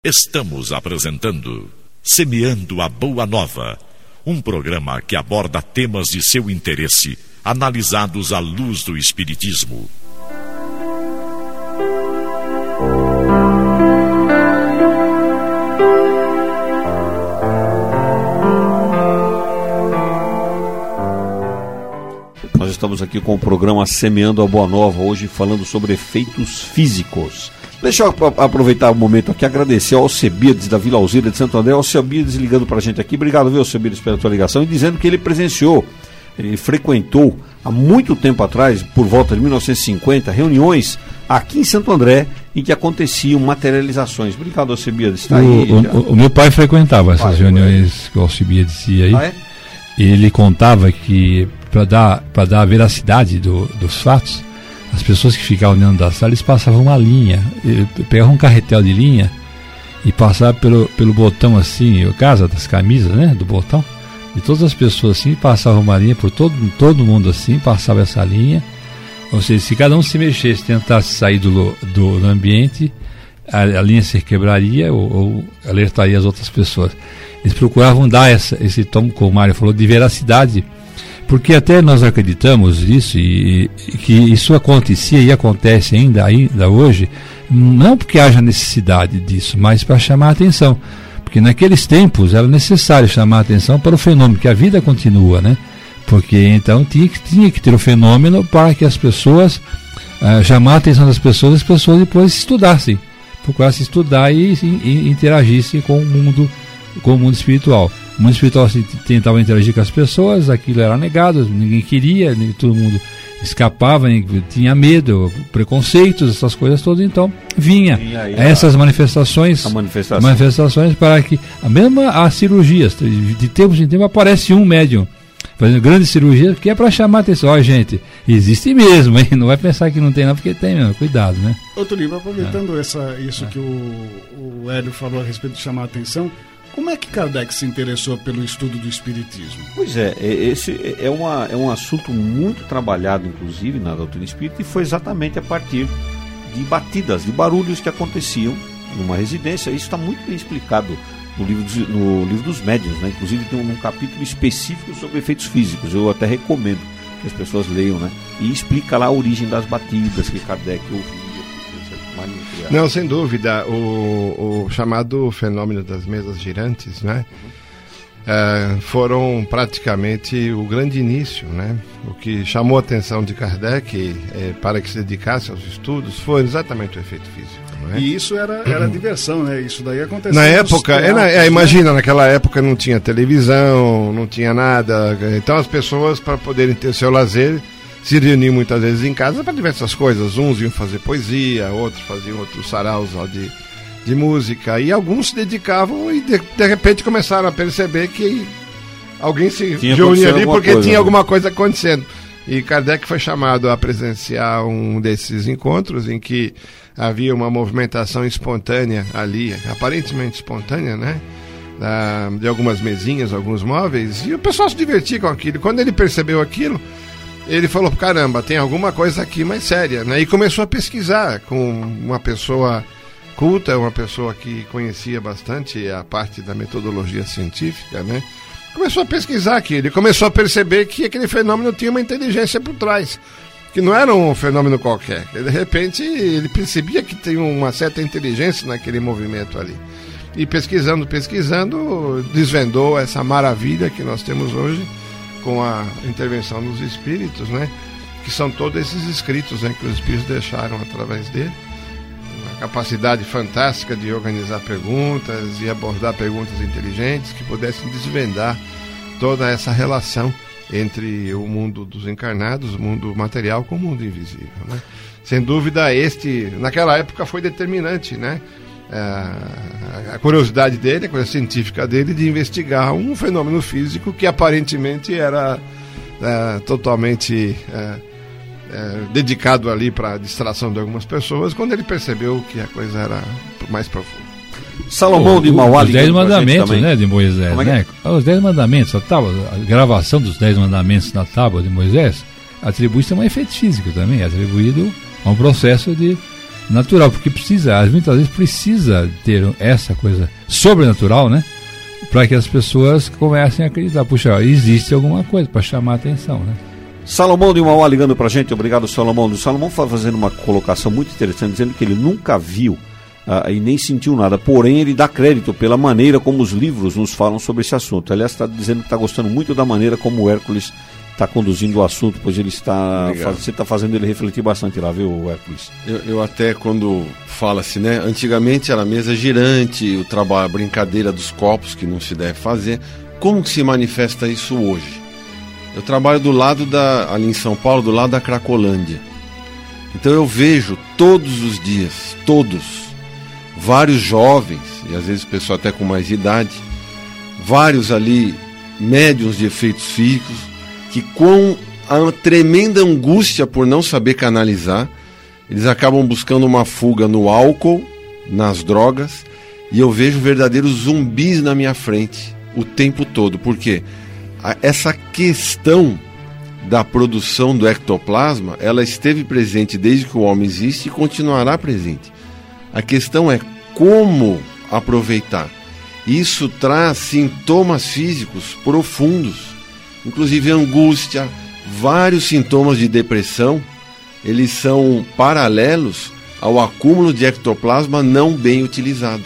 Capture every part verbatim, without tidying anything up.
Estamos apresentando Semeando a Boa Nova, um programa que aborda temas de seu interesse, analisados à luz do Espiritismo. Nós estamos aqui com o programa Semeando a Boa Nova, hoje falando sobre efeitos físicos. Deixa eu aproveitar o momento aqui e agradecer ao Alcebiades da Vila Alzira de Santo André. O Alcebiades ligando para a gente aqui. Obrigado, viu, Alcebiades, pela tua ligação. E dizendo que ele presenciou, ele frequentou há muito tempo atrás, por volta de mil novecentos e cinquenta, reuniões aqui em Santo André em que aconteciam materializações. Obrigado, Alcebiades. Está aí. O, o, o meu pai frequentava essas pai, reuniões é. que o Alcebiades ia aí. Ah, é? Ele contava que, para dar, para dar a veracidade do, dos fatos, as pessoas que ficavam dentro da sala, eles passavam uma linha, pegavam um carretel de linha e passavam pelo, pelo botão assim, o casa das camisas, né, do botão, e todas as pessoas assim, passavam uma linha por todo, todo mundo assim, passava essa linha, ou seja, se cada um se mexesse, tentasse sair do, do, do ambiente, a, a linha se quebraria ou, ou alertaria as outras pessoas. Eles procuravam dar essa, esse tom, como o Mário falou, de veracidade, porque até nós acreditamos isso e, e que isso acontecia e acontece ainda, ainda hoje, não porque haja necessidade disso, mas para chamar a atenção, porque naqueles tempos era necessário chamar a atenção para o fenômeno, que a vida continua, né? Porque então tinha que, tinha que ter o fenômeno para que as pessoas, uh, chamar a atenção das pessoas, as pessoas depois estudassem, procurassem estudar e, e, e interagissem com o mundo, com o mundo espiritual. O mundo espiritual se tentava interagir com as pessoas, aquilo era negado, ninguém queria, todo mundo escapava, tinha medo, preconceitos, essas coisas todas, então vinha, vinha aí, essas manifestações, manifestação. manifestações para que, a mesma as cirurgias, de tempos em tempo aparece um médium fazendo grandes cirurgias, que é para chamar a atenção. Ó, gente, existe mesmo, hein? Não vai pensar que não tem não, porque tem mesmo, cuidado, né? Outro livro, aproveitando é. essa, isso é. que o, o Hélio falou a respeito de chamar a atenção, como é que Kardec se interessou pelo estudo do Espiritismo? Pois é, esse é, uma, é um assunto muito trabalhado, inclusive, na doutrina espírita, e foi exatamente a partir de batidas, de barulhos que aconteciam numa residência. Isso está muito bem explicado no livro dos, no livro dos médiuns, né? Inclusive tem um, um capítulo específico sobre efeitos físicos, eu até recomendo que as pessoas leiam, né? E explica lá a origem das batidas que Kardec ouviu. Não, sem dúvida, o, o chamado fenômeno das mesas girantes, né, uhum. uh, foram praticamente o grande início, né? O que chamou a atenção de Kardec eh, para que se dedicasse aos estudos foi exatamente o efeito físico. Não é? E isso era, era uhum. diversão, né? Isso daí aconteceu. Na época, é, na, é, imagina, naquela época não tinha televisão, não tinha nada, então as pessoas, para poderem ter seu lazer, se reuniam muitas vezes em casa para diversas coisas. Uns iam fazer poesia, outros faziam outros saraus de, de música, e alguns se dedicavam e de, de repente começaram a perceber que alguém se reunia ali porque coisa, tinha né? alguma coisa acontecendo. E Kardec foi chamado a presenciar um desses encontros em que havia uma movimentação espontânea ali, aparentemente espontânea, né? Da, de algumas mesinhas, alguns móveis, e o pessoal se divertia com aquilo. Quando ele percebeu aquilo, ele falou, caramba, tem alguma coisa aqui mais séria, né? E começou a pesquisar com uma pessoa culta, uma pessoa que conhecia bastante a parte da metodologia científica, né? Começou a pesquisar aquilo, e começou a perceber que aquele fenômeno tinha uma inteligência por trás, que não era um fenômeno qualquer. De repente, ele percebia que tem uma certa inteligência naquele movimento ali. E pesquisando, pesquisando, desvendou essa maravilha que nós temos hoje, com a intervenção dos espíritos, né? Que são todos esses escritos, né, que os espíritos deixaram através dele. Uma capacidade fantástica de organizar perguntas e abordar perguntas inteligentes que pudessem desvendar toda essa relação entre o mundo dos encarnados, o mundo material, com o mundo invisível, né? Sem dúvida, este, naquela época, foi determinante, né? A curiosidade dele, a curiosidade científica dele de investigar um fenômeno físico que aparentemente era uh, totalmente uh, uh, dedicado ali para a distração de algumas pessoas, quando ele percebeu que a coisa era mais profunda. Salomão de Mauá, os dez mandamentos, né, de Moisés, é né? É? Os dez mandamentos, a, tábua, a gravação dos dez mandamentos na tábua de Moisés atribui-se a um efeito físico também, atribuído a um processo de natural, porque precisa, muitas vezes precisa ter essa coisa sobrenatural, né? Para que as pessoas comecem a acreditar, puxa, existe alguma coisa para chamar a atenção, né? Salomão de Mauá ligando pra gente, obrigado Salomão. O Salomão está fazendo uma colocação muito interessante, dizendo que ele nunca viu uh, e nem sentiu nada, porém ele dá crédito pela maneira como os livros nos falam sobre esse assunto. Aliás, está dizendo que está gostando muito da maneira como o Hércules está conduzindo o assunto, pois ele está faz, você está fazendo ele refletir bastante lá, viu, Hércules? Eu, eu até quando fala-se, né, antigamente era mesa girante, o trabalho, a brincadeira dos copos que não se deve fazer. Como que se manifesta isso hoje? Eu trabalho do lado da, ali em São Paulo, do lado da Cracolândia. Então eu vejo todos os dias, todos, vários jovens, e às vezes pessoal até com mais idade, vários ali médiuns de efeitos físicos, que com a tremenda angústia por não saber canalizar, eles acabam buscando uma fuga no álcool, nas drogas, e eu vejo verdadeiros zumbis na minha frente o tempo todo. Por quê? Essa questão da produção do ectoplasma, ela esteve presente desde que o homem existe e continuará presente. A questão é como aproveitar. Isso traz sintomas físicos profundos, inclusive angústia, vários sintomas de depressão, eles são paralelos ao acúmulo de ectoplasma não bem utilizado.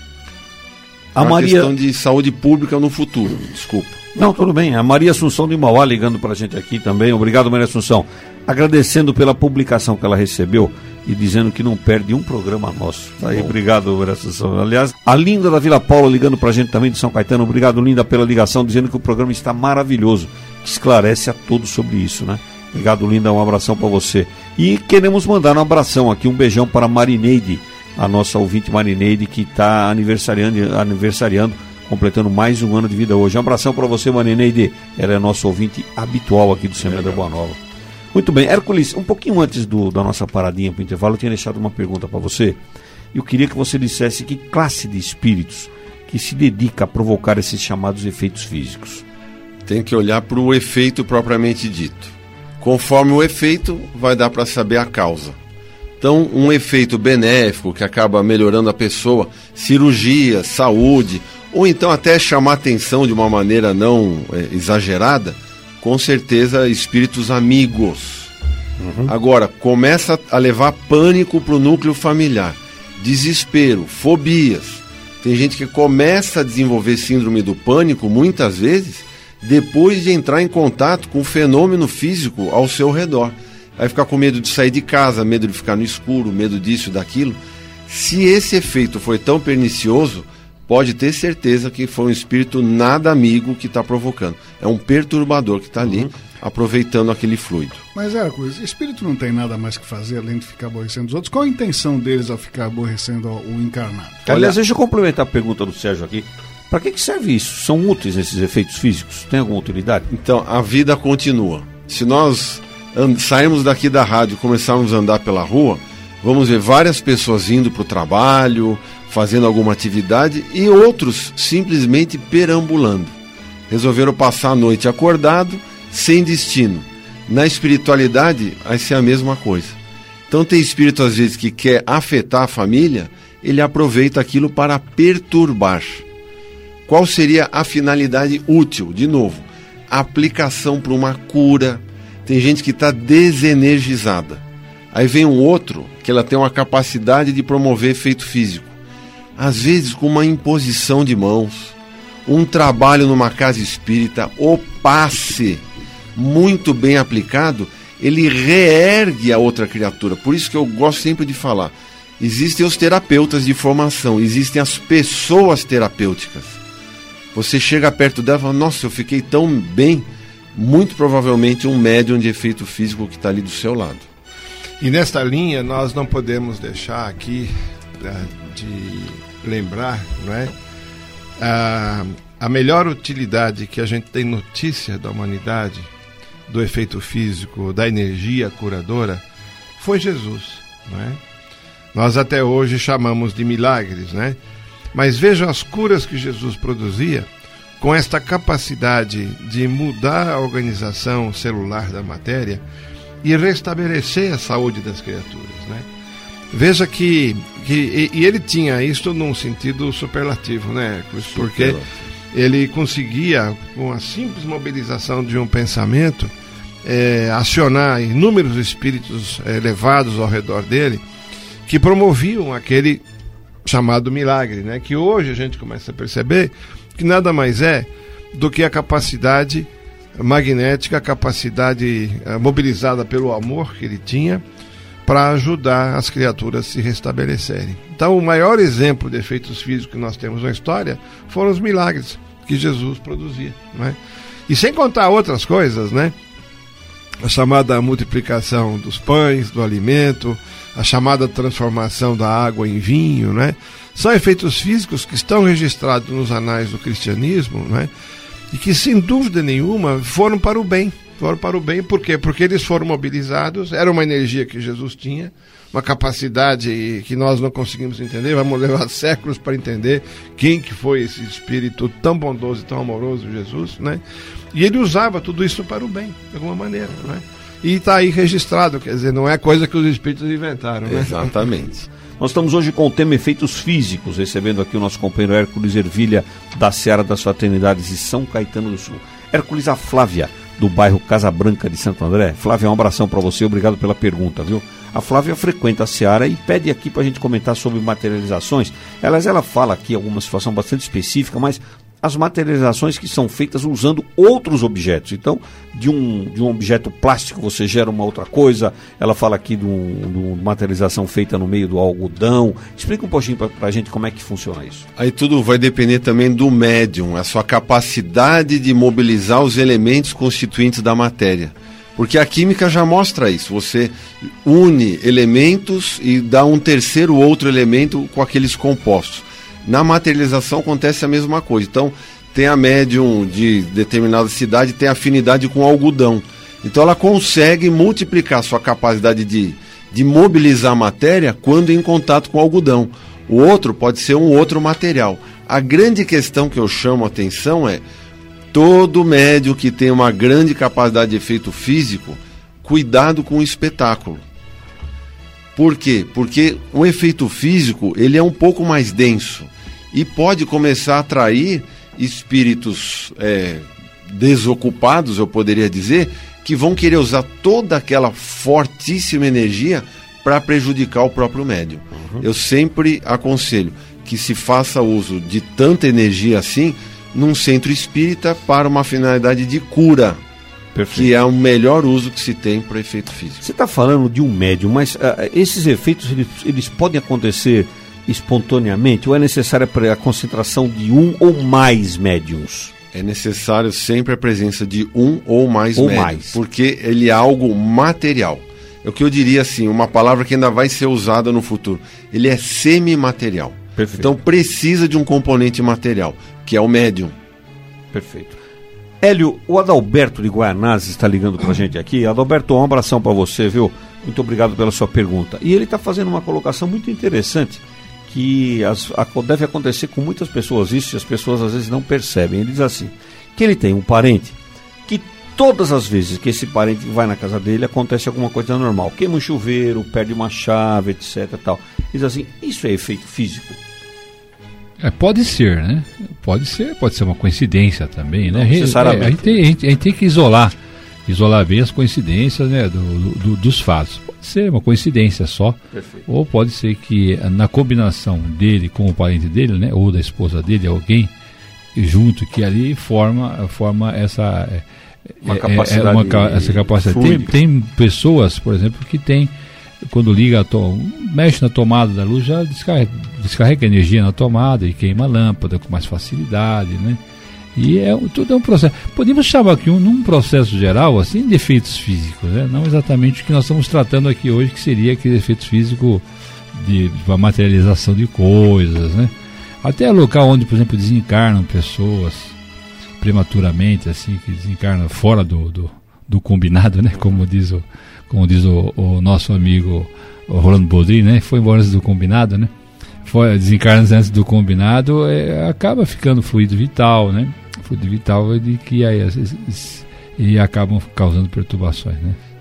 A uma Maria... questão de saúde pública no futuro, desculpa. Não, tudo bem. A Maria Assunção de Mauá ligando para a gente aqui também. Obrigado, Maria Assunção. Agradecendo pela publicação que ela recebeu e dizendo que não perde um programa nosso. Tá aí, obrigado, Maria Assunção. Aliás, a Linda da Vila Paula ligando para a gente também de São Caetano. Obrigado, Linda, pela ligação, dizendo que o programa está maravilhoso, que esclarece a todos sobre isso, né? Obrigado, Linda, um abração para você. E queremos mandar um abração aqui, um beijão para a Marineide, a nossa ouvinte Marineide, que está aniversariando, aniversariando completando mais um ano de vida hoje. Um abração para você, Marineide. Ela é nosso ouvinte habitual aqui do Semeando a Boa Nova. Muito bem, Hércules, um pouquinho antes do, da nossa paradinha para o intervalo, eu tinha deixado uma pergunta para você. Eu queria que você dissesse que classe de espíritos que se dedica a provocar esses chamados efeitos físicos. Tem que olhar para o efeito propriamente dito. Conforme o efeito, vai dar para saber a causa. Então, um efeito benéfico que acaba melhorando a pessoa, cirurgia, saúde, ou então até chamar atenção de uma maneira não é, exagerada, com certeza espíritos amigos. Uhum. Agora, começa a levar pânico para o núcleo familiar, desespero, fobias. Tem gente que começa a desenvolver síndrome do pânico, muitas vezes, depois de entrar em contato com o fenômeno físico ao seu redor. Vai ficar com medo de sair de casa, medo de ficar no escuro, medo disso e daquilo. Se esse efeito foi tão pernicioso, pode ter certeza que foi um espírito nada amigo que está provocando. É um perturbador que está ali, uhum, aproveitando aquele fluido. Mas, Hércules, espírito não tem nada mais que fazer além de ficar aborrecendo os outros. Qual a intenção deles ao ficar aborrecendo o encarnado? Aliás, deixa eu complementar a pergunta do Sérgio aqui. Para que, que serve isso? São úteis esses efeitos físicos? Tem alguma utilidade? Então, a vida continua. Se nós and- sairmos daqui da rádio e começarmos a andar pela rua, vamos ver várias pessoas indo para o trabalho, fazendo alguma atividade, e outros simplesmente perambulando. Resolveram passar a noite acordado, sem destino. Na espiritualidade, vai ser a mesma coisa. Então tem espírito às vezes que quer afetar a família, ele aproveita aquilo para perturbar. Qual seria a finalidade útil? De novo, a aplicação para uma cura. Tem gente que está desenergizada. Aí vem um outro que ela tem uma capacidade de promover efeito físico. Às vezes com uma imposição de mãos, um trabalho numa casa espírita, o passe muito bem aplicado, ele reergue a outra criatura. Por isso que eu gosto sempre de falar, existem os terapeutas de formação, existem as pessoas terapêuticas. Você chega perto dela e fala, nossa, eu fiquei tão bem. Muito provavelmente um médium de efeito físico que está ali do seu lado. E nesta linha nós não podemos deixar aqui uh, de lembrar, não é? Uh, a melhor utilidade que a gente tem notícia da humanidade, do efeito físico, da energia curadora, foi Jesus, não é? Nós até hoje chamamos de milagres, né? Mas vejam as curas que Jesus produzia com esta capacidade de mudar a organização celular da matéria e restabelecer a saúde das criaturas, né? Veja que, que e, e ele tinha isso num sentido superlativo, né? Porque ele conseguia, com a simples mobilização de um pensamento, é, acionar inúmeros espíritos elevados ao redor dele, que promoviam aquele chamado milagre, né? Que hoje a gente começa a perceber que nada mais é do que a capacidade magnética, a capacidade uh, mobilizada pelo amor que ele tinha para ajudar as criaturas a se restabelecerem. Então, o maior exemplo de efeitos físicos que nós temos na história foram os milagres que Jesus produzia, né? E sem contar outras coisas, né? A chamada multiplicação dos pães, do alimento, a chamada transformação da água em vinho, né? São efeitos físicos que estão registrados nos anais do cristianismo, né? E que, sem dúvida nenhuma, foram para o bem. Foram para o bem, por quê? Porque eles foram mobilizados, era uma energia que Jesus tinha, uma capacidade que nós não conseguimos entender, vamos levar séculos para entender quem que foi esse espírito tão bondoso e tão amoroso, Jesus, né? E ele usava tudo isso para o bem, de alguma maneira, né? E está aí registrado, quer dizer, não é coisa que os espíritos inventaram, né? Exatamente. Nós estamos hoje com o tema efeitos físicos, recebendo aqui o nosso companheiro Hércules Ervilha, da Seara das Fraternidades de São Caetano do Sul. Hércules, a Flávia, do bairro Casa Branca de Santo André. Flávia, um abração para você, obrigado pela pergunta, viu? A Flávia frequenta a Seara e pede aqui para a gente comentar sobre materializações. Elas, ela fala aqui alguma situação bastante específica, mas as materializações que são feitas usando outros objetos. Então, de um, de um objeto plástico você gera uma outra coisa. Ela fala aqui de, um, de uma materialização feita no meio do algodão. Explica um pouquinho para a gente como é que funciona isso. Aí tudo vai depender também do médium, a sua capacidade de mobilizar os elementos constituintes da matéria. Porque a química já mostra isso. Você une elementos e dá um terceiro outro elemento com aqueles compostos. Na materialização acontece a mesma coisa. Então, tem a médium de determinada cidade, tem afinidade com algodão. Então, ela consegue multiplicar sua capacidade de, de mobilizar a matéria quando em contato com o algodão. O outro pode ser um outro material. A grande questão que eu chamo a atenção é: todo médium que tem uma grande capacidade de efeito físico, cuidado com o espetáculo. Por quê? Porque o efeito físico, ele é um pouco mais denso e pode começar a atrair espíritos é, desocupados, eu poderia dizer, que vão querer usar toda aquela fortíssima energia para prejudicar o próprio médium. Uhum. Eu sempre aconselho que se faça uso de tanta energia assim num centro espírita para uma finalidade de cura. Perfeito. Que é o melhor uso que se tem para efeito físico. Você está falando de um médium, mas uh, esses efeitos eles, eles podem acontecer espontaneamente ou é necessária a concentração de um ou mais médiums? É necessário sempre a presença de um ou mais ou médiums, mais. Porque ele é algo material. É o que eu diria assim, uma palavra que ainda vai ser usada no futuro. Ele é semimaterial. Perfeito. Então precisa de um componente material, que é o médium. Perfeito. Hélio, o Adalberto de Guaianazes está ligando para a gente aqui. Adalberto, um abração para você, viu? Muito obrigado pela sua pergunta. E ele está fazendo uma colocação muito interessante, que as, a, deve acontecer com muitas pessoas, isso, e as pessoas às vezes não percebem. Ele diz assim, que ele tem um parente, que todas as vezes que esse parente vai na casa dele, acontece alguma coisa normal. Queima um chuveiro, perde uma chave, etc. Tal. Ele diz assim, isso é efeito físico? É, pode ser, né? Pode ser, pode ser uma coincidência também, não, né? Necessariamente. É, a, gente tem, a, gente, a gente tem que isolar, isolar bem as coincidências, né, do, do, dos fatos. Pode ser uma coincidência só. Perfeito. Ou pode ser que na combinação dele com o parente dele, né, ou da esposa dele, alguém junto, que ali forma, forma essa, uma capacidade, é, uma, essa capacidade. Tem, tem pessoas, por exemplo, que tem, quando liga a to... mexe na tomada da luz, já descarrega, descarrega energia na tomada e queima a lâmpada com mais facilidade, né? E é, tudo é um processo. Podemos chamar aqui um, num processo geral, assim, de efeitos físicos, né? Não exatamente o que nós estamos tratando aqui hoje, que seria aquele efeito físico de, de uma materialização de coisas, né? Até local onde, por exemplo, desencarnam pessoas prematuramente, assim, que desencarnam fora do, do, do combinado, né? Como diz o como diz o, o nosso amigo o Rolando Boldrin, né? Foi embora antes do combinado, né? Foi, desencarna antes do combinado, é, acaba ficando fluido vital, né? Fluido vital de que aí, às vezes, e acabam causando perturbações, né?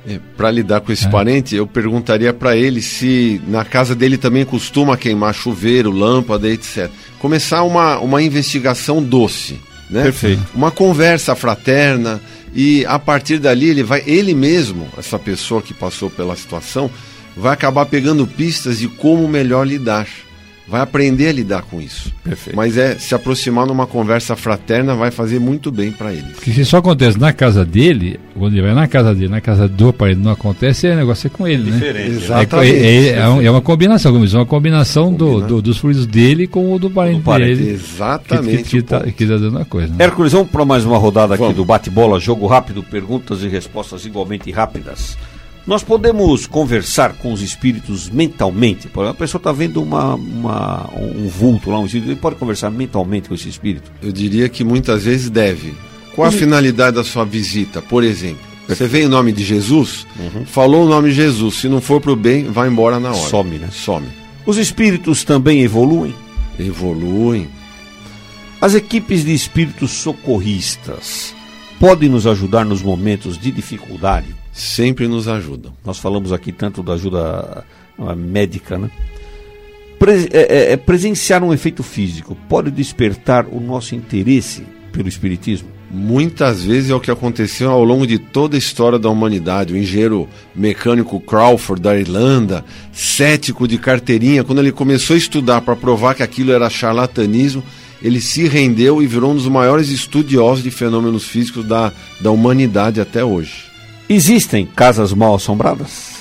É, para lidar com esse É. parente, eu perguntaria para ele se na casa dele também costuma queimar chuveiro, lâmpada, etcétera. Começar uma, uma investigação doce, né? Perfeito. Uma conversa fraterna, e a partir dali ele vai, ele mesmo, essa pessoa que passou pela situação, vai acabar pegando pistas de como melhor lidar. Vai aprender a lidar com isso. Perfeito. Mas é se aproximar numa conversa fraterna vai fazer muito bem para ele. Porque se isso acontece na casa dele, quando ele vai na casa dele, na casa do parente não acontece, o negócio é com ele, né? Diferente. Exatamente. É, é, é, um- é uma combinação, como diz, uma combinação do, Combina. do- dos fluidos dele com o do parente, Do parente, dele. Exatamente. Que, que, que, tá, que tá dando a coisa. Né? Hércules, vamos para mais uma rodada aqui Vamos. do bate-bola, jogo rápido, perguntas e respostas igualmente rápidas. Nós podemos conversar com os espíritos mentalmente? Por exemplo, a pessoa está vendo uma, uma- um vulto lá, um espírito, ele pode conversar mentalmente com esse espírito? Eu diria que muitas vezes deve. Qual a finalidade da sua visita? Por exemplo, você veio em nome de Jesus, falou o nome de Jesus, se não for para o bem, vai embora na hora. Some, né? Some. Os espíritos também evoluem? Evoluem. As equipes de espíritos socorristas podem nos ajudar nos momentos de dificuldade? Sempre nos ajudam. Nós falamos aqui tanto da ajuda ah, médica, né? Pre- é- é- é presenciar um efeito físico pode despertar o nosso interesse pelo espiritismo? Muitas vezes é o que aconteceu ao longo de toda a história da humanidade. O engenheiro mecânico Crawford da Irlanda, cético de carteirinha, quando ele começou a estudar para provar que aquilo era charlatanismo, ele se rendeu e virou um dos maiores estudiosos de fenômenos físicos da, da humanidade até hoje. Existem casas mal assombradas?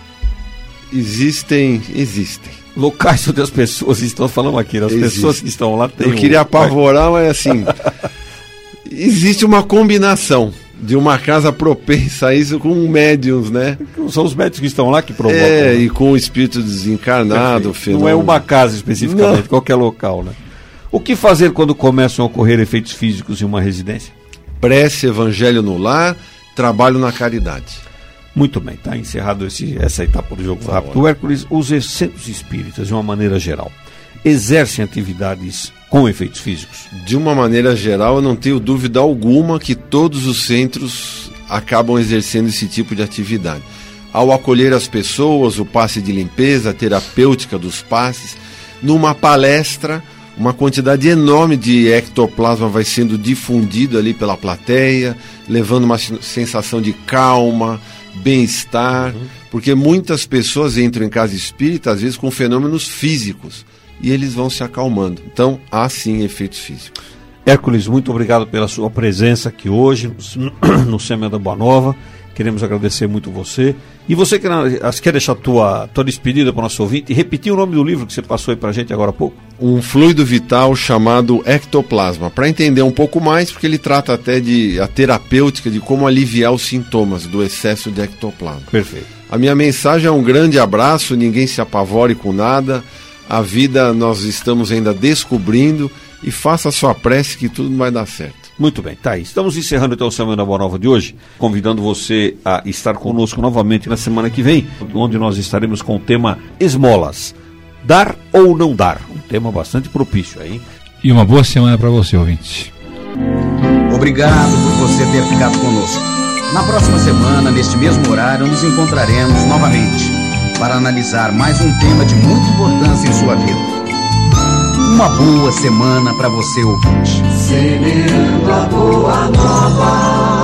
Existem, existem. Locais onde as pessoas estão falando aqui, as Existe. pessoas que estão lá têm Eu queria um- apavorar, mas assim, existe uma combinação de uma casa propensa a isso com médiums, né? São os médicos que estão lá que provocam. É, né? e com o espírito desencarnado, Perfeito. Não é uma casa especificamente, Não. qualquer local, né? O que fazer quando começam a ocorrer efeitos físicos em uma residência? Prece, evangelho no lar, trabalho na caridade. Muito bem, está encerrado esse, essa etapa do jogo rápido. O Hércules, os centros espíritas, de uma maneira geral, exercem atividades com efeitos físicos? De uma maneira geral, eu não tenho dúvida alguma que todos os centros acabam exercendo esse tipo de atividade. Ao acolher as pessoas, o passe de limpeza, a terapêutica dos passes, numa palestra, uma quantidade enorme de ectoplasma vai sendo difundido ali pela plateia, levando uma sensação de calma, bem-estar, uhum. porque muitas pessoas entram em casa espírita, às vezes com fenômenos físicos, e eles vão se acalmando. Então, há sim efeitos físicos. Hércules, muito obrigado pela sua presença aqui hoje no Semeando a Boa Nova. Queremos agradecer muito você. E você que quer deixar a tua, tua despedida para o nosso ouvinte e repetir o nome do livro que você passou aí para a gente agora há pouco? Um fluido vital chamado ectoplasma. Para entender um pouco mais, porque ele trata até de a terapêutica de como aliviar os sintomas do excesso de ectoplasma. Perfeito. A minha mensagem é um grande abraço, ninguém se apavore com nada. A vida nós estamos ainda descobrindo e faça a sua prece que tudo vai dar certo. Muito bem, tá aí. Estamos encerrando então o Semana Boa Nova de hoje, convidando você a estar conosco novamente na semana que vem, onde nós estaremos com o tema esmolas. Dar ou não dar? Um tema bastante propício aí. E uma boa semana para você, ouvinte. Obrigado por você ter ficado conosco. Na próxima semana, neste mesmo horário, nos encontraremos novamente para analisar mais um tema de muita importância em sua vida. Uma boa semana para você, ouvinte. Semeando a boa nova.